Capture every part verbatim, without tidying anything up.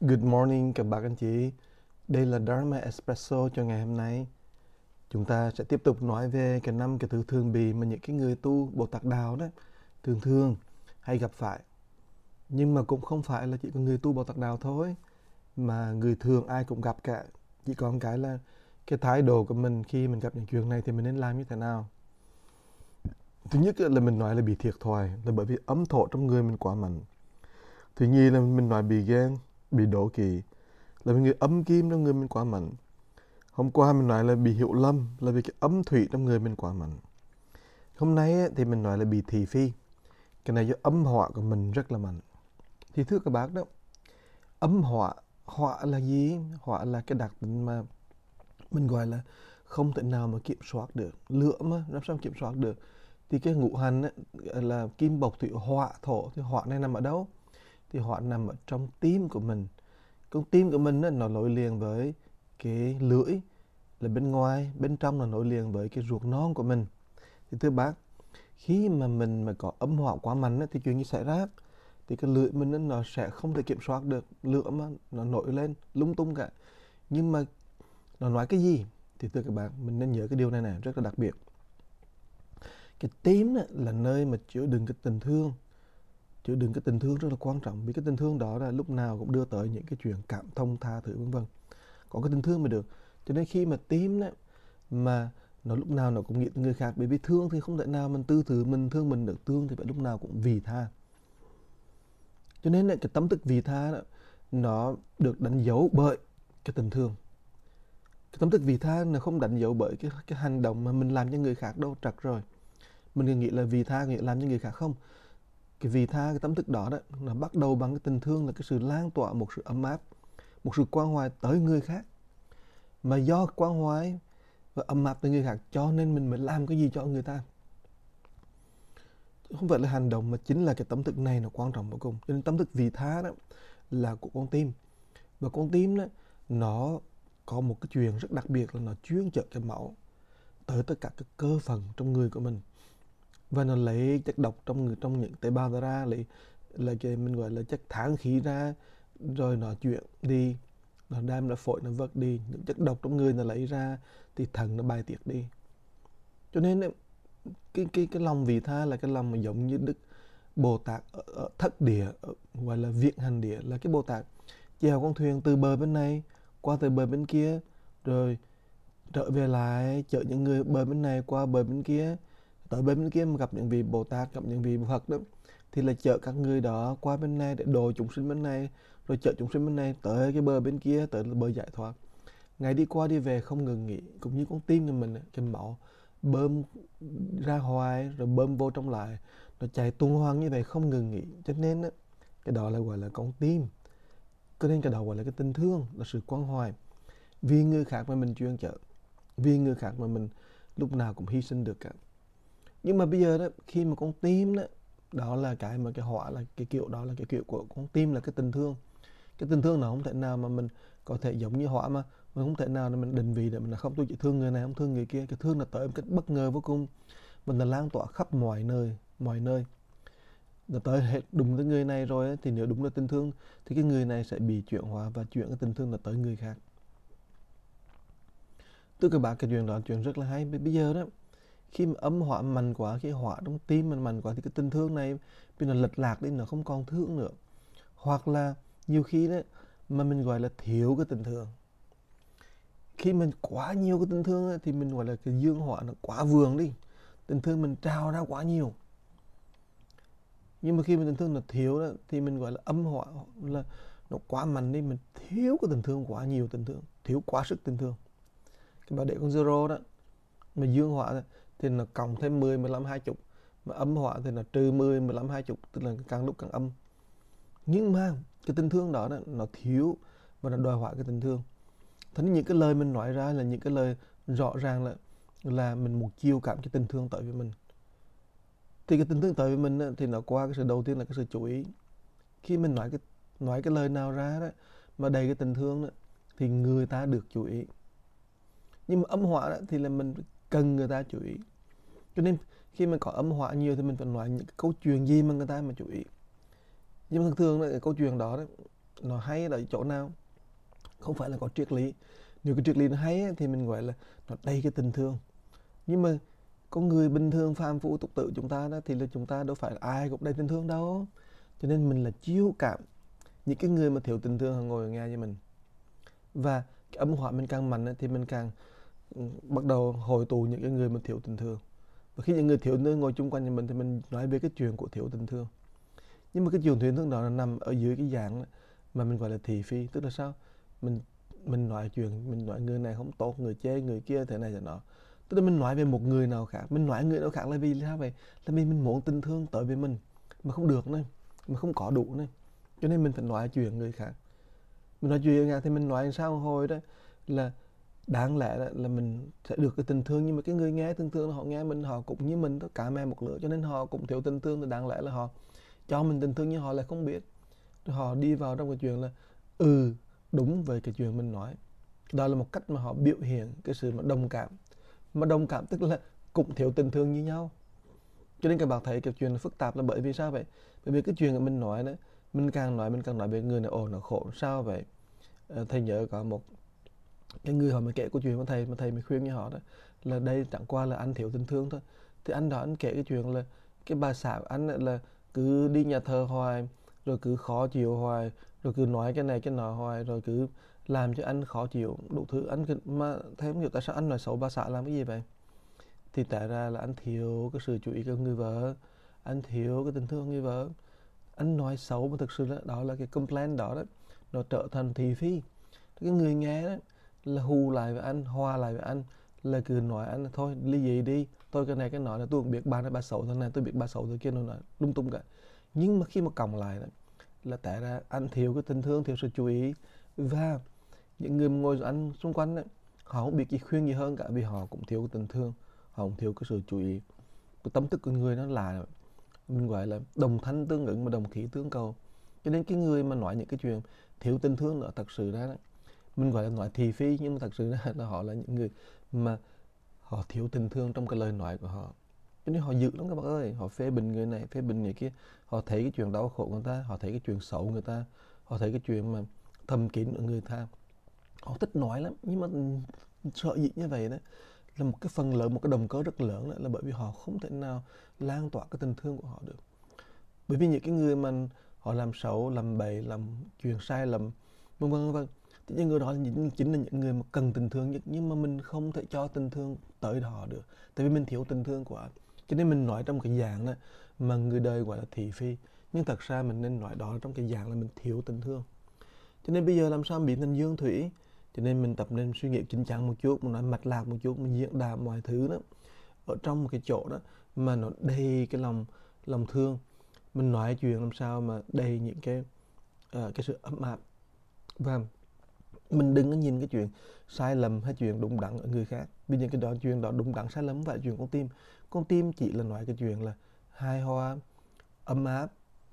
Good morning các bạn anh chị. Đây là Dharma Espresso cho ngày hôm nay. Chúng ta sẽ tiếp tục nói về cái năm cái thứ thường bị mà những cái người tu Bồ Tát Đạo đó thường thường hay gặp phải. Nhưng mà cũng không phải là chỉ có người tu Bồ Tát Đạo thôi, mà người thường ai cũng gặp cả. Chỉ còn cái là cái thái độ của mình khi mình gặp những chuyện này thì mình nên làm như thế nào. Thứ nhất là mình nói là bị thiệt thòi là bởi vì ấm thổ trong người mình quá mạnh. Thứ nhì là mình nói bị ghen, bị đố kỵ là vì người âm kim trong người mình quá mạnh. Hôm qua mình nói là bị hiểu lầm là vì cái âm thủy trong người mình quá mạnh. Hôm nay ấy, thì mình nói là bị thị phi. Cái này do âm hỏa của mình rất là mạnh. Thì thưa các bác đó, âm hỏa, hỏa là gì? Hỏa là cái đặc tính mà mình gọi là không thể nào mà kiểm soát được. Lửa mà làm sao kiểm soát được? Thì cái ngũ hành ấy, là kim bộc thủy hỏa thổ. Thì hỏa này nằm ở đâu? Thì hỏa nằm ở trong tim của mình. Con tim của mình ấy, nó nối liền với cái lưỡi là bên ngoài, bên trong là nối liền với cái ruột non của mình. Thì thưa bác, khi mà mình mà có âm hỏa quá mạnh ấy, thì chuyện gì xảy ra? Thì cái lưỡi mình ấy, nó sẽ không thể kiểm soát được, lửa mà nó nổi lên lung tung cả. Nhưng mà nó nói cái gì? Thì thưa các bạn, mình nên nhớ cái điều này này rất là đặc biệt. Cái tim ấy, là nơi mà chứa đựng cái tình thương, chứa đựng cái tình thương rất là quan trọng, vì cái tình thương đó là lúc nào cũng đưa tới những cái chuyện cảm thông, tha thứ vân vân. Có cái tình thương mới được. Cho nên khi mà tim đó mà nó lúc nào nó cũng nghĩ tới người khác, bởi vì thương thì không thể nào mình tư thứ mình thương mình được, thương thì phải lúc nào cũng vì tha. Cho nên cái tâm thức vì tha đó, nó được đánh dấu bởi cái tình thương. Cái tâm thức vì tha nó không đánh dấu bởi cái cái hành động mà mình làm cho người khác đâu, trật rồi. Mình nghĩ là vì tha nghĩa làm cho người khác, không. Cái vì tha, cái tâm thức đó đó nó bắt đầu bằng cái tình thương, là cái sự lan tỏa một sự ấm áp, một sự quan hoài tới người khác. Mà do quan hoài và ấm áp tới người khác cho nên mình mới làm cái gì cho người ta. Không phải là hành động, mà chính là cái tâm thức này nó quan trọng vô cùng. Cho nên tâm thức vị tha đó là của con tim. Và con tim đó nó có một cái chuyện rất đặc biệt là nó chuyên chở cái máu tới tất cả các cơ phận trong người của mình. Và nó lấy chất độc trong người, trong những tế bào đó ra, lấy là cái mình gọi là chất than khí ra, rồi nó chuyển đi, nó đem ra phổi nó vớt đi những chất độc trong người, nó lấy ra thì thận nó bài tiết đi. Cho nên cái cái cái lòng vị tha là cái lòng mà giống như Đức Bồ Tát ở, ở thất địa, ở, gọi là viễn hành địa, là cái Bồ Tát chèo con thuyền từ bờ bên này qua tới bờ bên kia, rồi trở về lại chở những người bờ bên này qua bờ bên kia, tới bờ bên kia mà gặp những vị Bồ Tát, gặp những vị Phật đó, thì là chở các người đó qua bên này để độ chúng sinh bên này, rồi chở chúng sinh bên này tới cái bờ bên kia, tới bờ giải thoát. Ngày đi qua đi về không ngừng nghỉ, cũng như con tim của mình, cái máu bơm ra hoài rồi bơm vô trong lại, nó chạy tuần hoàn như vậy không ngừng nghỉ. Cho nên á, cái đó là gọi là con tim. Cho nên cái đó gọi là cái tình thương, là sự quan hoài. Vì người khác mà mình chuyên chở, vì người khác mà mình lúc nào cũng hy sinh được cả. Nhưng mà bây giờ đó, khi mà con tim đó, đó là cái mà cái họa, là cái kiểu đó là cái kiểu của con tim, là cái tình thương. Cái tình thương nó không thể nào mà mình có thể giống như họa, mà mình không thể nào mà mình định vị để mình là không, tôi chỉ thương người này không thương người kia. Cái thương là tới một cách bất ngờ vô cùng, mình là lan tỏa khắp mọi nơi, mọi nơi. Nó tới hết đúng tới người này rồi ấy, thì nếu đúng là tình thương thì cái người này sẽ bị chuyển hóa và chuyển cái tình thương là tới người khác. Tôi các bạn, cái chuyện đó là chuyện rất là hay. Bây giờ đó, khi mà âm hỏa mạnh quá, khi hỏa trong tim mình mạnh quá, thì cái tình thương này vì nó lệch lạc đi, nó không còn thương nữa. Hoặc là nhiều khi đó mà mình gọi là thiếu cái tình thương. Khi mình quá nhiều cái tình thương ấy, thì mình gọi là cái dương hỏa nó quá vượng đi, tình thương mình trào ra quá nhiều. Nhưng mà khi mình tình thương nó thiếu đó, thì mình gọi là âm hỏa, là nó quá mạnh đi, mình thiếu cái tình thương quá nhiều, tình thương thiếu quá sức tình thương. Cái bảo để con zero đó, mà dương hỏa thì nó cộng thêm mười, mười lăm, hai mươi, mà âm hỏa thì nó trừ mười, mười lăm, hai mươi, tức là càng lúc càng âm. Nhưng mà cái tình thương đó, đó nó thiếu và nó đòi hỏi cái tình thương. Thế nên những cái lời mình nói ra là những cái lời rõ ràng là là mình một chiều cảm cái tình thương tới với mình. Thì cái tình thương tới với mình á, thì nó qua cái sự đầu tiên là cái sự chú ý. Khi mình nói cái nói cái lời nào ra đó mà đầy cái tình thương đó, thì người ta được chú ý. Nhưng mà âm hỏa đó, thì là mình cần người ta chú ý. Cho nên khi mình có âm hỏa nhiều thì mình phải nói những cái câu chuyện gì mà người ta mà chú ý. Nhưng mà thường thường là cái câu chuyện đó, đó nó hay ở chỗ nào? Không phải là có triết lý. Nếu cái triết lý nó hay ấy, thì mình gọi là nó đầy cái tình thương. Nhưng mà con người bình thường phàm phu tục tử chúng ta đó thì là chúng ta đâu phải là ai cũng đầy tình thương đâu. Cho nên mình là chiêu cảm những cái người mà thiếu tình thương họ ngồi nghe với mình. Và cái âm hỏa mình càng mạnh ấy, thì mình càng ừ, bắt đầu hội tụ những cái người mà thiếu tình thương. Và khi những người thiếu tình thương ngồi chung quanh nhà mình thì mình nói về cái chuyện của thiếu tình thương. Nhưng mà cái chuyện thiếu tình thương đó là nằm ở dưới cái dạng mà mình gọi là thị phi. Tức là sao? Mình mình nói chuyện, mình nói người này không tốt, người chê người kia thế này thế nọ. Tức là mình nói về một người nào khác, mình nói người nào khác là vì sao vậy? Là vì mình muốn tình thương tới với mình mà không được này, mà không có đủ này. Cho nên mình phải nói chuyện người khác. Mình nói chuyện người khác thì mình nói sao hồi đó là đáng lẽ là, là mình sẽ được cái tình thương, nhưng mà cái người nghe tình thương họ nghe mình họ cũng như mình đó, cả mẹ một lứa, cho nên họ cũng thiếu tình thương. Thì đáng lẽ là họ cho mình tình thương nhưng họ lại không biết, họ đi vào trong cái chuyện là ừ đúng về cái chuyện mình nói. Đó là một cách mà họ biểu hiện cái sự mà đồng cảm. Mà đồng cảm tức là cũng thiếu tình thương như nhau. Cho nên các bạn thấy cái chuyện là phức tạp là bởi vì sao vậy? Bởi vì cái chuyện mà mình nói đấy, mình càng nói mình càng nói về người này, ồ nó khổ sao vậy. Ờ, thầy nhớ có một cái người họ mới kể câu chuyện của thầy, mà thầy mới khuyên với họ đó là đây chẳng qua là anh thiếu tình thương thôi. Thì anh đó anh kể cái chuyện là cái bà xã của anh là cứ đi nhà thờ hoài, rồi cứ khó chịu hoài, rồi cứ nói cái này cái nọ hoài, rồi cứ làm cho anh khó chịu đủ thứ. Anh mà thầy không hiểu tại sao anh nói xấu bà xã làm cái gì vậy. Thì tại ra là anh thiếu cái sự chú ý của người vợ, anh thiếu cái tình thương của người vợ. Anh nói xấu mà thực sự đó, đó là cái complaint đó đó, nó trở thành thị phi. Cái người nghe đó là hù lại với anh, hòa lại với anh, là cứ nói anh thôi ly dị đi, tôi cái này cái nọ là tôi cũng biết bà này bà xấu thế này, tôi biết bà xấu thế kia, nó nói lung tung cả. Nhưng mà khi mà cộng lại đó, là tại ra anh thiếu cái tình thương, thiếu sự chú ý. Và những người ngồi anh xung quanh ấy, họ không biết gì khuyên gì hơn cả, vì họ cũng thiếu cái tình thương, họ cũng thiếu cái sự chú ý. Cái tâm thức của người nó là mình gọi là đồng thanh tương ứng mà đồng khí tương cầu. Cho nên cái người mà nói những cái chuyện thiếu tình thương nữa, thật sự ra đó, mình gọi là nói thị phi, nhưng mà thật sự ra là họ là những người mà họ thiếu tình thương trong cái lời nói của họ. Cho nên họ dữ lắm các bạn ơi, họ phê bình người này, phê bình người kia. Họ thấy cái chuyện đau khổ của người ta, họ thấy cái chuyện xấu của người ta, họ thấy cái chuyện mà thầm kín của người ta. Họ thích nói lắm, nhưng mà sợ gì như vậy đó là một cái phần lớn, một cái động cơ rất lớn là, là bởi vì họ không thể nào lan tỏa cái tình thương của họ được. Bởi vì những cái người mà họ làm xấu, làm bậy, làm chuyện sai lầm, vân vân vân, thì những người đó là những, chính là những người mà cần tình thương nhất, nhưng mà mình không thể cho tình thương tới họ được, tại vì mình thiếu tình thương quá. Cho nên mình nói trong cái dạng đó mà người đời gọi là thị phi, nhưng thật ra mình nên nói đó trong cái dạng là mình thiếu tình thương. Cho nên bây giờ làm sao biến thành dương thủy? Cho nên mình tập nên suy nghĩ chính chắn một chút, mình nói mạch lạc một chút, mình diễn đạt mọi thứ đó ở trong một cái chỗ đó mà nó đầy cái lòng lòng thương. Mình nói chuyện làm sao mà đầy những cái uh, cái sự ấm áp. Và mình đừng có nhìn cái chuyện sai lầm hay chuyện đúng đắn ở người khác, vì những cái đó chuyện đó đúng đắn sai lầm không phải chuyện con tim. Con tim chỉ là nói cái chuyện là hài hòa, ấm áp,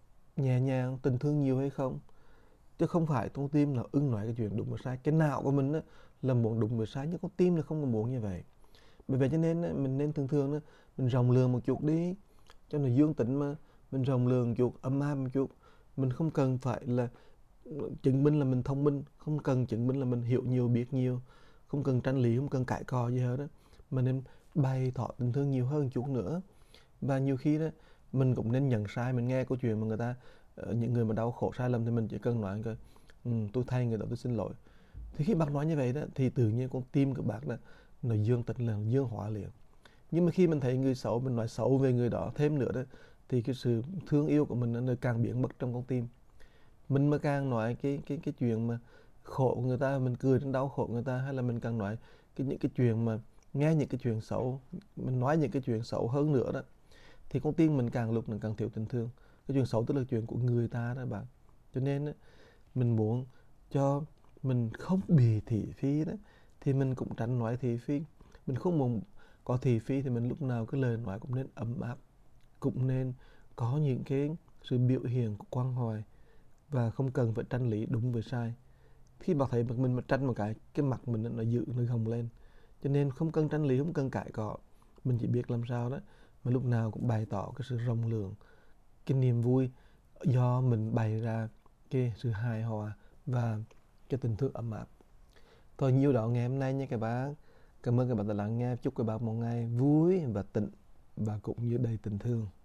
nhẹ nhàng, tình thương nhiều hay không, chứ không phải con tim là ưng nói cái chuyện đúng và sai. Cái não của mình á, là muốn đúng và sai, nhưng con tim là không có muốn như vậy. Bởi vậy cho nên á, mình nên thường thường á, mình rộng lượng một chút đi, cho nó dương tính mà. Mình rộng lượng một chút, ấm áp một chút. Mình không cần phải là chứng minh là mình thông minh, không cần chứng minh là mình hiểu nhiều biết nhiều, không cần tranh lý, không cần cãi cọ gì hết đó, mà nên bày tỏ tình thương nhiều hơn một chút nữa. Và nhiều khi đó mình cũng nên nhận sai. Mình nghe câu chuyện mà người ta ờ, những người mà đau khổ sai lầm thì mình chỉ cần nói coi ừ, tôi thay người đó, tôi xin lỗi. Thì khi bác nói như vậy đó thì tự nhiên con tim của bác là nó dương tính, là dương hóa liền. Nhưng mà khi mình thấy người xấu, mình nói xấu về người đó thêm nữa đó, thì cái sự thương yêu của mình nó càng biến mất trong con tim. Mình mà càng nói cái cái cái chuyện mà khổ của người ta, mình cười trên đau khổ của người ta, hay là mình càng nói cái những cái chuyện mà nghe những cái chuyện xấu, mình nói những cái chuyện xấu hơn nữa đó, thì con tim mình càng lúc mình càng thiếu tình thương. Cái chuyện xấu tức là chuyện của người ta đó bạn. Cho nên á, mình muốn cho mình không bị thị phi đó, thì mình cũng tránh nói thị phi. Mình không muốn có thị phi thì mình lúc nào cái lời nói cũng nên ấm áp, cũng nên có những cái sự biểu hiện của quan hoài, và không cần phải tranh lý đúng với sai. Khi mà thấy mặt mình mà tranh một cái, cái mặt mình nó dữ, nó gồng lên. Cho nên không cần tranh lý, không cần cãi cọ, mình chỉ biết làm sao đó mà lúc nào cũng bày tỏ cái sự rộng lượng, cái niềm vui do mình bày ra cái sự hài hòa và cái tình thương ấm áp. Thôi nhiêu đó ngày hôm nay nha các bạn. Cảm ơn các bạn đã lắng nghe. Chúc các bạn một ngày vui và tịnh và cũng như đầy tình thương.